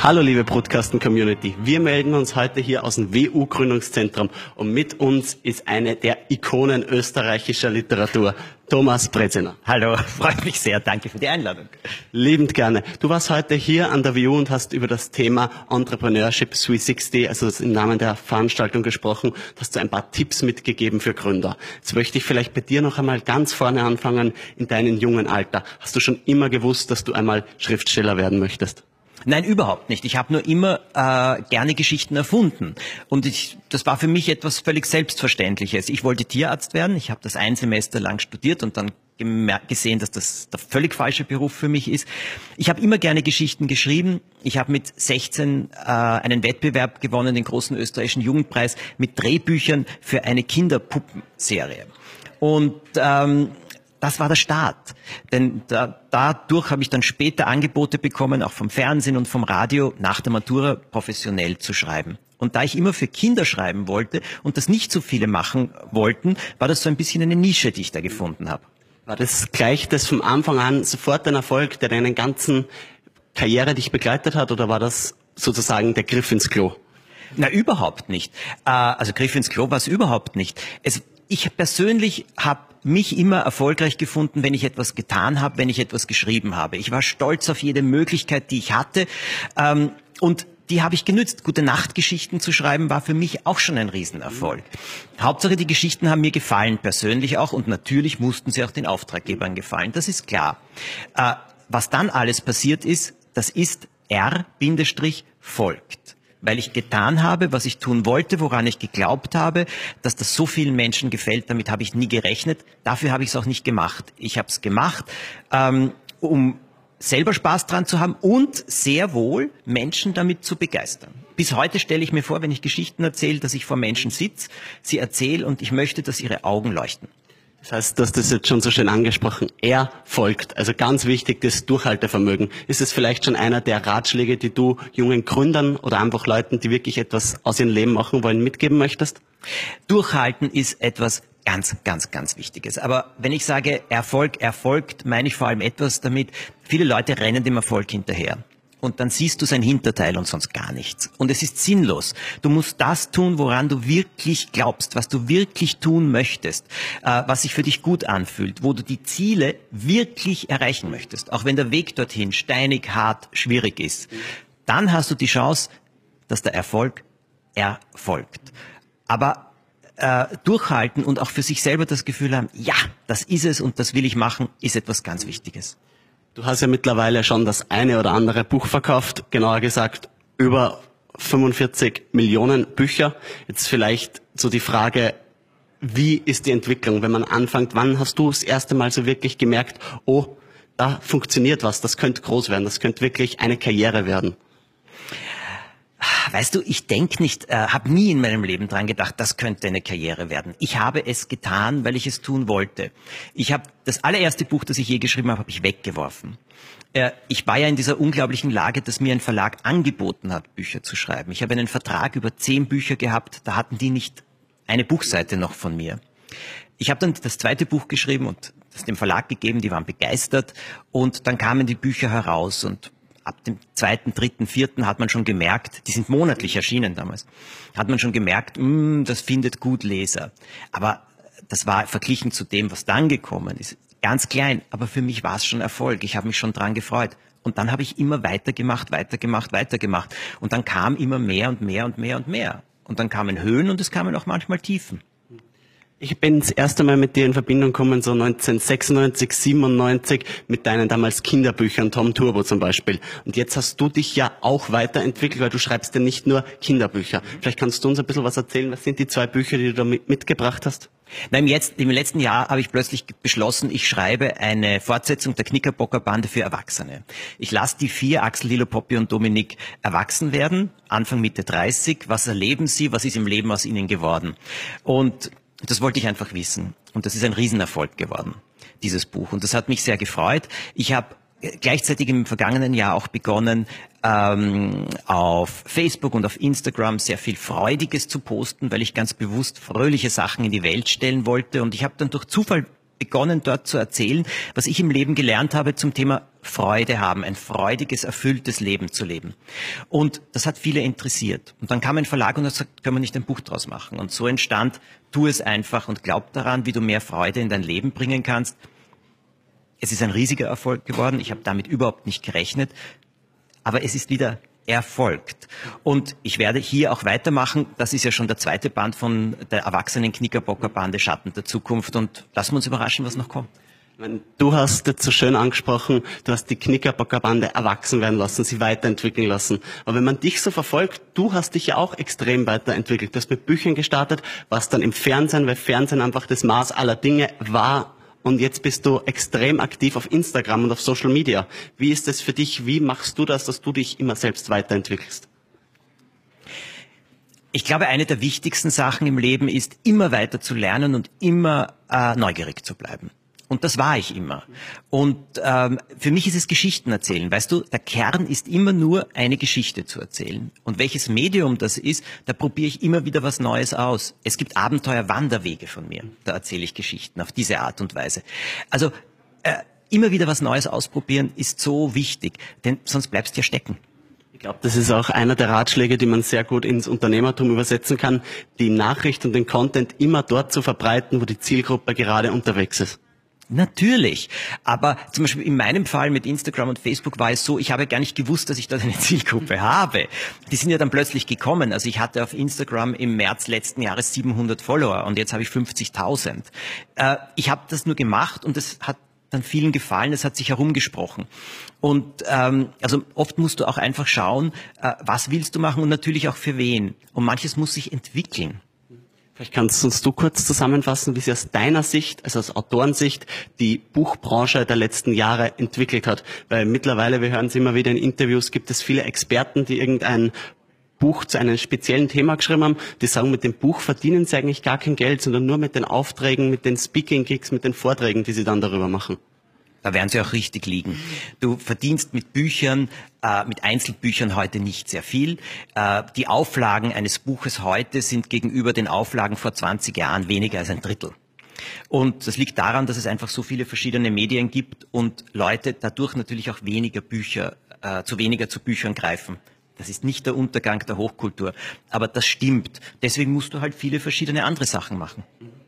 Hallo liebe Brutkasten-Community, wir melden uns heute hier aus dem WU-Gründungszentrum und mit uns ist eine der Ikonen österreichischer Literatur, Thomas Breziner. Hallo, freut mich sehr, danke für die Einladung. Liebend gerne. Du warst heute hier an der WU und hast über das Thema Entrepreneurship 360, also im Namen der Veranstaltung gesprochen, hast du ein paar Tipps mitgegeben für Gründer. Jetzt möchte ich vielleicht bei dir noch einmal ganz vorne anfangen, in deinem jungen Alter. Hast du schon immer gewusst, dass du einmal Schriftsteller werden möchtest? Nein, überhaupt nicht. Ich habe nur immer gerne Geschichten erfunden. Und das war für mich etwas völlig Selbstverständliches. Ich wollte Tierarzt werden. Ich habe das ein Semester lang studiert und dann gesehen, dass das der völlig falsche Beruf für mich ist. Ich habe immer gerne Geschichten geschrieben. Ich habe mit 16 einen Wettbewerb gewonnen, den großen österreichischen Jugendpreis, mit Drehbüchern für eine Kinderpuppenserie. Und das war der Start, denn dadurch habe ich dann später Angebote bekommen, auch vom Fernsehen und vom Radio, nach der Matura professionell zu schreiben. Und da ich immer für Kinder schreiben wollte und das nicht so viele machen wollten, war das so ein bisschen eine Nische, die ich da gefunden habe. War das gleich das vom Anfang an sofort ein Erfolg, der deine ganzen Karriere dich begleitet hat, oder war das sozusagen der Griff ins Klo? Na, überhaupt nicht. Also Griff ins Klo war es überhaupt nicht. Ich persönlich habe mich immer erfolgreich gefunden, wenn ich etwas getan habe, wenn ich etwas geschrieben habe. Ich war stolz auf jede Möglichkeit, die ich hatte, und die habe ich genützt. Gute Nachtgeschichten zu schreiben war für mich auch schon ein Riesenerfolg. Hauptsache, die Geschichten haben mir gefallen, persönlich auch, und natürlich mussten sie auch den Auftraggebern gefallen, das ist klar. Was dann alles passiert ist, das ist R-folgt. Weil ich getan habe, was ich tun wollte, woran ich geglaubt habe, dass das so vielen Menschen gefällt, damit habe ich nie gerechnet. Dafür habe ich es auch nicht gemacht. Ich habe es gemacht, um selber Spaß dran zu haben und sehr wohl Menschen damit zu begeistern. Bis heute stelle ich mir vor, wenn ich Geschichten erzähle, dass ich vor Menschen sitze, sie erzähle und ich möchte, dass ihre Augen leuchten. Das heißt, du hast das jetzt schon so schön angesprochen. Er folgt. Also ganz wichtig, das Durchhaltevermögen. Ist es vielleicht schon einer der Ratschläge, die du jungen Gründern oder einfach Leuten, die wirklich etwas aus ihrem Leben machen wollen, mitgeben möchtest? Durchhalten ist etwas ganz, ganz, ganz Wichtiges. Aber wenn ich sage erfolgt, meine ich vor allem etwas damit, viele Leute rennen dem Erfolg hinterher. Und dann siehst du sein Hinterteil und sonst gar nichts. Und es ist sinnlos. Du musst das tun, woran du wirklich glaubst, was du wirklich tun möchtest, was sich für dich gut anfühlt, wo du die Ziele wirklich erreichen möchtest. Auch wenn der Weg dorthin steinig, hart, schwierig ist. Dann hast du die Chance, dass der Erfolg erfolgt. Aber durchhalten und auch für sich selber das Gefühl haben, ja, das ist es und das will ich machen, ist etwas ganz Wichtiges. Du hast ja mittlerweile schon das eine oder andere Buch verkauft, genauer gesagt über 45 Millionen Bücher. Jetzt vielleicht so die Frage, wie ist die Entwicklung, wenn man anfängt? Wann hast du das erste Mal so wirklich gemerkt, oh, da funktioniert was, das könnte groß werden, das könnte wirklich eine Karriere werden? Weißt du, ich denke nicht, habe nie in meinem Leben dran gedacht, das könnte eine Karriere werden. Ich habe es getan, weil ich es tun wollte. Ich habe das allererste Buch, das ich je geschrieben habe, ich weggeworfen. Ich war ja in dieser unglaublichen Lage, dass mir ein Verlag angeboten hat, Bücher zu schreiben. Ich habe einen Vertrag über 10 Bücher gehabt, da hatten die nicht eine Buchseite noch von mir. Ich habe dann das zweite Buch geschrieben und das dem Verlag gegeben, die waren begeistert, und dann kamen die Bücher heraus und ab dem 2., 3., 4. hat man schon gemerkt, die sind monatlich erschienen damals, hat man schon gemerkt, das findet gut Leser. Aber das war verglichen zu dem, was dann gekommen ist, ganz klein. Aber für mich war es schon Erfolg. Ich habe mich schon dran gefreut. Und dann habe ich immer weitergemacht. Und dann kam immer mehr und mehr und mehr und mehr. Und dann kamen Höhen und es kamen auch manchmal Tiefen. Ich bin das erste Mal mit dir in Verbindung gekommen, so 1996, 97, mit deinen damals Kinderbüchern, Tom Turbo zum Beispiel. Und jetzt hast du dich ja auch weiterentwickelt, weil du schreibst ja nicht nur Kinderbücher. Vielleicht kannst du uns ein bisschen was erzählen. Was sind die 2 Bücher, die du da mitgebracht hast? Na, im letzten Jahr habe ich plötzlich beschlossen, ich schreibe eine Fortsetzung der Knickerbocker-Bande für Erwachsene. Ich lasse die 4, Axel, Lilo, Poppy und Dominik, erwachsen werden, Anfang, Mitte 30. Was erleben sie? Was ist im Leben aus ihnen geworden? Und das wollte ich einfach wissen. Und das ist ein Riesenerfolg geworden, dieses Buch. Und das hat mich sehr gefreut. Ich habe gleichzeitig im vergangenen Jahr auch begonnen, auf Facebook und auf Instagram sehr viel Freudiges zu posten, weil ich ganz bewusst fröhliche Sachen in die Welt stellen wollte. Und ich habe dann durch Zufall begonnen, dort zu erzählen, was ich im Leben gelernt habe zum Thema Freude haben, ein freudiges, erfülltes Leben zu leben. Und das hat viele interessiert. Und dann kam ein Verlag und hat gesagt, können wir nicht ein Buch draus machen? Und so entstand, tu es einfach und glaub daran, wie du mehr Freude in dein Leben bringen kannst. Es ist ein riesiger Erfolg geworden. Ich habe damit überhaupt nicht gerechnet. Aber es ist wieder erfolgt. Und ich werde hier auch weitermachen. Das ist ja schon der zweite Band von der erwachsenen Knickerbocker-Bande Schatten der Zukunft. Und lassen wir uns überraschen, was noch kommt. Du hast jetzt so schön angesprochen, du hast die Knickerbocker-Bande erwachsen werden lassen, sie weiterentwickeln lassen. Aber wenn man dich so verfolgt, du hast dich ja auch extrem weiterentwickelt. Du hast mit Büchern gestartet, warst dann im Fernsehen, weil Fernsehen einfach das Maß aller Dinge war. Und jetzt bist du extrem aktiv auf Instagram und auf Social Media. Wie ist es für dich? Wie machst du das, dass du dich immer selbst weiterentwickelst? Ich glaube, eine der wichtigsten Sachen im Leben ist, immer weiter zu lernen und immer neugierig zu bleiben. Und das war ich immer. Und für mich ist es Geschichten erzählen. Weißt du, der Kern ist immer nur eine Geschichte zu erzählen. Und welches Medium das ist, da probiere ich immer wieder was Neues aus. Es gibt Abenteuer-Wanderwege von mir. Da erzähle ich Geschichten auf diese Art und Weise. Also immer wieder was Neues ausprobieren ist so wichtig, denn sonst bleibst du ja stecken. Ich glaube, das ist auch einer der Ratschläge, die man sehr gut ins Unternehmertum übersetzen kann, die Nachricht und den Content immer dort zu verbreiten, wo die Zielgruppe gerade unterwegs ist. Natürlich, aber zum Beispiel in meinem Fall mit Instagram und Facebook war es so, ich habe gar nicht gewusst, dass ich dort eine Zielgruppe habe. Die sind ja dann plötzlich gekommen. Also ich hatte auf Instagram im März letzten Jahres 700 Follower und jetzt habe ich 50.000. Ich habe das nur gemacht und es hat dann vielen gefallen, es hat sich herumgesprochen. Und also oft musst du auch einfach schauen, was willst du machen und natürlich auch für wen. Und manches muss sich entwickeln. Vielleicht kannst uns du kurz zusammenfassen, wie sich aus deiner Sicht, also aus Autorensicht, die Buchbranche der letzten Jahre entwickelt hat. Weil mittlerweile, wir hören es immer wieder in Interviews, gibt es viele Experten, die irgendein Buch zu einem speziellen Thema geschrieben haben, die sagen, mit dem Buch verdienen sie eigentlich gar kein Geld, sondern nur mit den Aufträgen, mit den Speaking-Gigs, mit den Vorträgen, die sie dann darüber machen. Da werden sie auch richtig liegen. Du verdienst mit Büchern, mit Einzelbüchern heute nicht sehr viel. Die Auflagen eines Buches heute sind gegenüber den Auflagen vor 20 Jahren weniger als ein Drittel. Und das liegt daran, dass es einfach so viele verschiedene Medien gibt und Leute dadurch natürlich auch weniger zu Büchern greifen. Das ist nicht der Untergang der Hochkultur, aber das stimmt. Deswegen musst du halt viele verschiedene andere Sachen machen.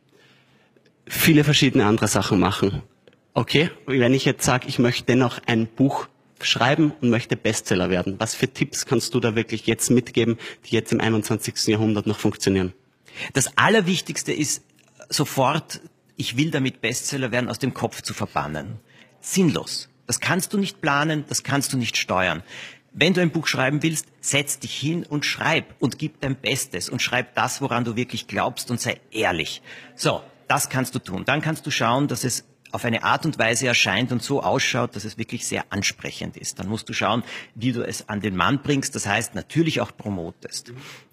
Viele verschiedene andere Sachen machen. Okay, wenn ich jetzt sage, ich möchte dennoch ein Buch schreiben und möchte Bestseller werden, was für Tipps kannst du da wirklich jetzt mitgeben, die jetzt im 21. Jahrhundert noch funktionieren? Das Allerwichtigste ist sofort, ich will damit Bestseller werden, aus dem Kopf zu verbannen. Sinnlos. Das kannst du nicht planen, das kannst du nicht steuern. Wenn du ein Buch schreiben willst, setz dich hin und schreib und gib dein Bestes und schreib das, woran du wirklich glaubst und sei ehrlich. So, das kannst du tun. Dann kannst du schauen, dass es auf eine Art und Weise erscheint und so ausschaut, dass es wirklich sehr ansprechend ist. Dann musst du schauen, wie du es an den Mann bringst, das heißt natürlich auch promotest.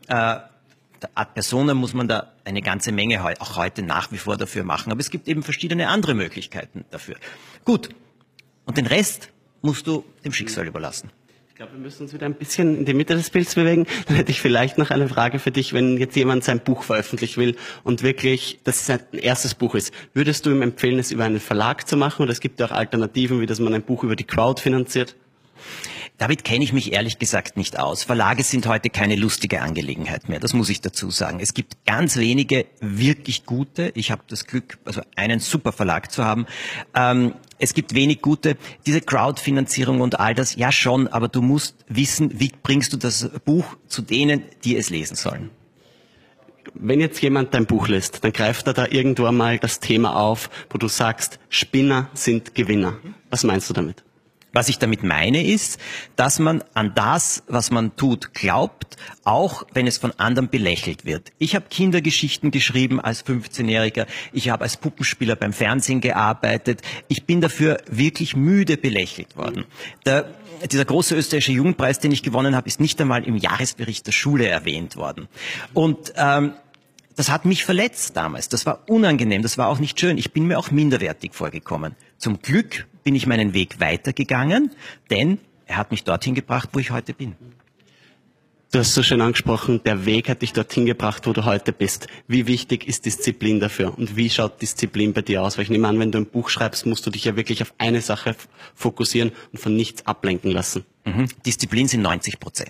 Ad personam muss man da eine ganze Menge auch heute nach wie vor dafür machen, aber es gibt eben verschiedene andere Möglichkeiten dafür. Gut, und den Rest musst du dem Schicksal überlassen. Ich glaube, wir müssen uns wieder ein bisschen in die Mitte des Bildes bewegen. Dann hätte ich vielleicht noch eine Frage für dich, wenn jetzt jemand sein Buch veröffentlichen will und wirklich, dass es sein erstes Buch ist. Würdest du ihm empfehlen, es über einen Verlag zu machen? Oder es gibt ja auch Alternativen, wie dass man ein Buch über die Crowd finanziert? Damit kenne ich mich ehrlich gesagt nicht aus. Verlage sind heute keine lustige Angelegenheit mehr, das muss ich dazu sagen. Es gibt ganz wenige wirklich gute. Ich habe das Glück, also einen super Verlag zu haben. Es gibt wenig gute. Diese Crowdfinanzierung und all das, ja schon, aber du musst wissen, wie bringst du das Buch zu denen, die es lesen sollen. Wenn jetzt jemand dein Buch liest, dann greift er da irgendwo einmal das Thema auf, wo du sagst, Spinner sind Gewinner. Was meinst du damit? Was ich damit meine ist, dass man an das, was man tut, glaubt, auch wenn es von anderen belächelt wird. Ich habe Kindergeschichten geschrieben als 15-Jähriger. Ich habe als Puppenspieler beim Fernsehen gearbeitet. Ich bin dafür wirklich müde belächelt worden. Dieser große österreichische Jugendpreis, den ich gewonnen habe, ist nicht einmal im Jahresbericht der Schule erwähnt worden. Und das hat mich verletzt damals. Das war unangenehm, das war auch nicht schön. Ich bin mir auch minderwertig vorgekommen. Zum Glück bin ich meinen Weg weitergegangen, denn er hat mich dorthin gebracht, wo ich heute bin. Du hast so schön angesprochen, der Weg hat dich dorthin gebracht, wo du heute bist. Wie wichtig ist Disziplin dafür? Und wie schaut Disziplin bei dir aus? Weil ich nehme an, wenn du ein Buch schreibst, musst du dich ja wirklich auf eine Sache fokussieren und von nichts ablenken lassen. Disziplin sind 90%.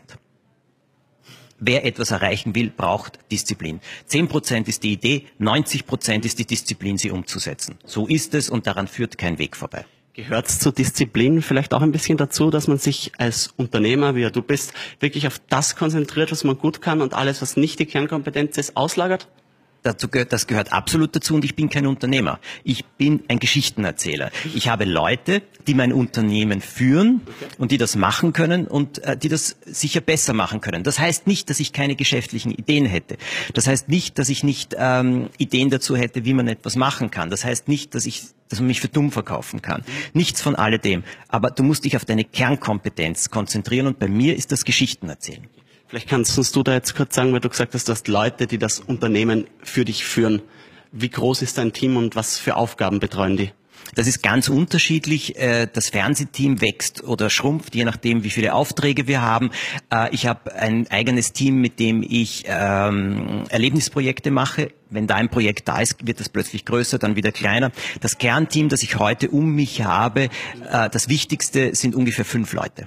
Wer etwas erreichen will, braucht Disziplin. 10% ist die Idee, 90% ist die Disziplin, sie umzusetzen. So ist es und daran führt kein Weg vorbei. Gehört es zur Disziplin vielleicht auch ein bisschen dazu, dass man sich als Unternehmer, wie ja du bist, wirklich auf das konzentriert, was man gut kann und alles, was nicht die Kernkompetenz ist, auslagert? Das gehört absolut dazu und ich bin kein Unternehmer. Ich bin ein Geschichtenerzähler. Ich habe Leute, die mein Unternehmen führen und die das machen können und die das sicher besser machen können. Das heißt nicht, dass ich keine geschäftlichen Ideen hätte. Das heißt nicht, dass ich nicht Ideen dazu hätte, wie man etwas machen kann. Das heißt nicht, dass man mich für dumm verkaufen kann. Nichts von alledem. Aber du musst dich auf deine Kernkompetenz konzentrieren und bei mir ist das Geschichtenerzählen. Vielleicht kannst du da jetzt kurz sagen, weil du gesagt hast, du hast Leute, die das Unternehmen für dich führen. Wie groß ist dein Team und was für Aufgaben betreuen die? Das ist ganz unterschiedlich. Das Fernsehteam wächst oder schrumpft, je nachdem, wie viele Aufträge wir haben. Ich habe ein eigenes Team, mit dem ich Erlebnisprojekte mache. Wenn da ein Projekt da ist, wird das plötzlich größer, dann wieder kleiner. Das Kernteam, das ich heute um mich habe, das Wichtigste sind ungefähr 5 Leute.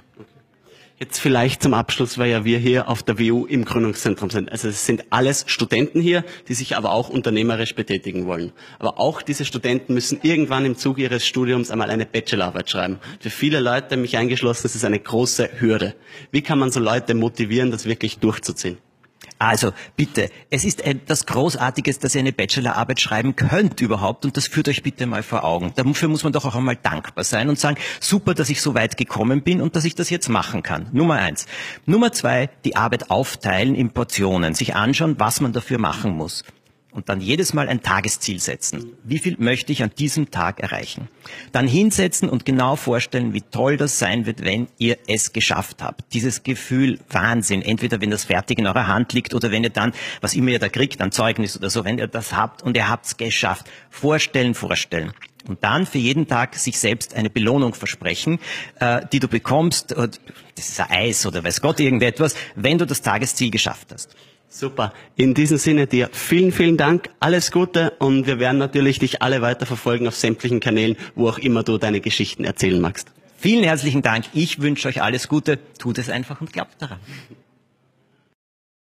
Jetzt vielleicht zum Abschluss, weil ja wir hier auf der WU im Gründungszentrum sind. Also es sind alles Studenten hier, die sich aber auch unternehmerisch betätigen wollen. Aber auch diese Studenten müssen irgendwann im Zuge ihres Studiums einmal eine Bachelorarbeit schreiben. Für viele Leute, mich eingeschlossen, ist es eine große Hürde. Wie kann man so Leute motivieren, das wirklich durchzuziehen? Also bitte, es ist etwas Großartiges, dass ihr eine Bachelorarbeit schreiben könnt überhaupt und das führt euch bitte mal vor Augen. Dafür muss man doch auch einmal dankbar sein und sagen, super, dass ich so weit gekommen bin und dass ich das jetzt machen kann. Nummer 1. Nummer 2, die Arbeit aufteilen in Portionen, sich anschauen, was man dafür machen muss. Und dann jedes Mal ein Tagesziel setzen. Wie viel möchte ich an diesem Tag erreichen? Dann hinsetzen und genau vorstellen, wie toll das sein wird, wenn ihr es geschafft habt. Dieses Gefühl, Wahnsinn. Entweder wenn das fertig in eurer Hand liegt oder wenn ihr dann, was immer ihr da kriegt, ein Zeugnis oder so, wenn ihr das habt und ihr habt's geschafft. Vorstellen. Und dann für jeden Tag sich selbst eine Belohnung versprechen, die du bekommst, das ist ein Eis oder weiß Gott irgendetwas, wenn du das Tagesziel geschafft hast. Super. In diesem Sinne dir vielen, vielen Dank, alles Gute und wir werden natürlich dich alle weiter verfolgen auf sämtlichen Kanälen, wo auch immer du deine Geschichten erzählen magst. Vielen herzlichen Dank. Ich wünsche euch alles Gute. Tut es einfach und glaubt daran.